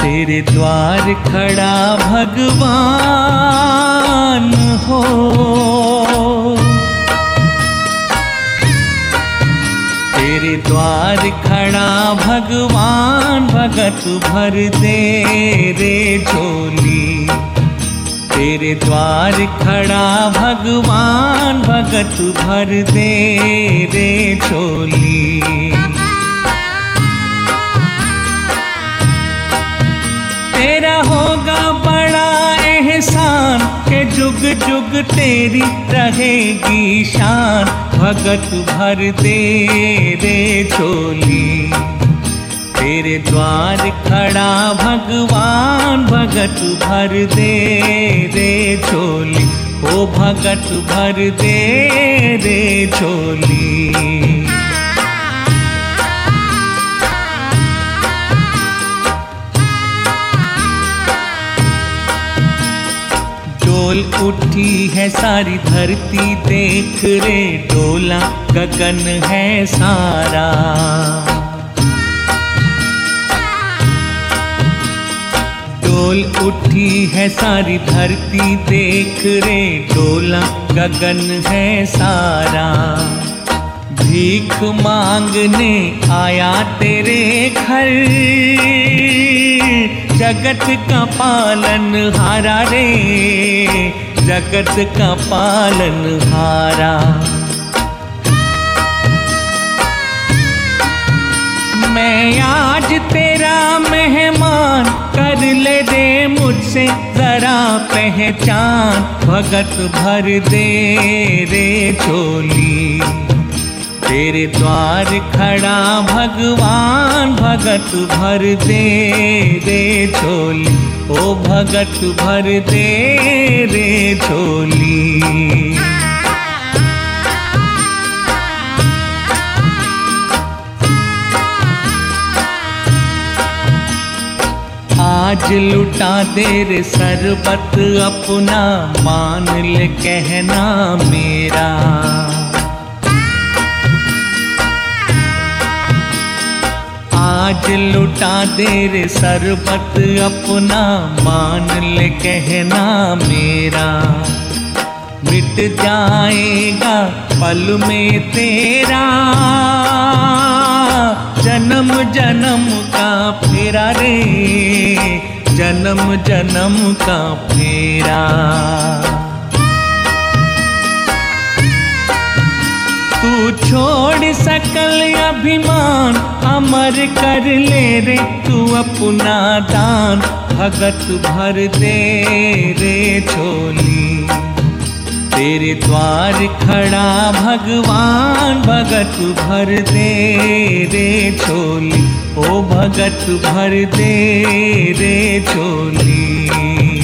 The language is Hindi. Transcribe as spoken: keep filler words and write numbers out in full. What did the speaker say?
तेरे द्वार खड़ा भगवान हो, तेरे द्वार खड़ा भगवान, भगत भर दे रे झोली। तेरे द्वार खड़ा भगवान, भगत भर दे रे झोली। तेरा होगा बड़ा एहसान के जुग जुग तेरी रहेगी शान, भगत भर दे रे झोली। तेरे द्वार खड़ा भगवान, भगत भर दे रे झोली। ओ भगत भर दे रे झोली। डोल उठी है सारी धरती देख रे, डोला गगन है सारा। डोल उठी है सारी धरती देख रे, डोला गगन है सारा। भीख मांगने आया तेरे घर, जगत का पालन हारा रे, जगत का पालन हारा। मैं आज तेरा मेहमान, कर ले दे मुझसे जरा पहचान, भगत भर दे रे झोली। तेरे द्वार खड़ा भगवान, भगत भर दे रे झोली। ओ भगत भर दे रे झोली। आज लुटा दे रे सरबत अपना, मान ले कहना मेरा। आज लुटा दे रे सरबत अपना, मान ले कहना मेरा। मिट जाएगा पल में तेरा, जन्म जन्म का फेरा रे, जन्म जन्म का फेरा। तू छोड़ सकल अभिमान, अमर कर ले रे तू अपना दान, भगत भर दे रे झोली। तेरे द्वार खड़ा भगवान, भगत भर दे रे झोली। ओ भगत भर दे रे झोली।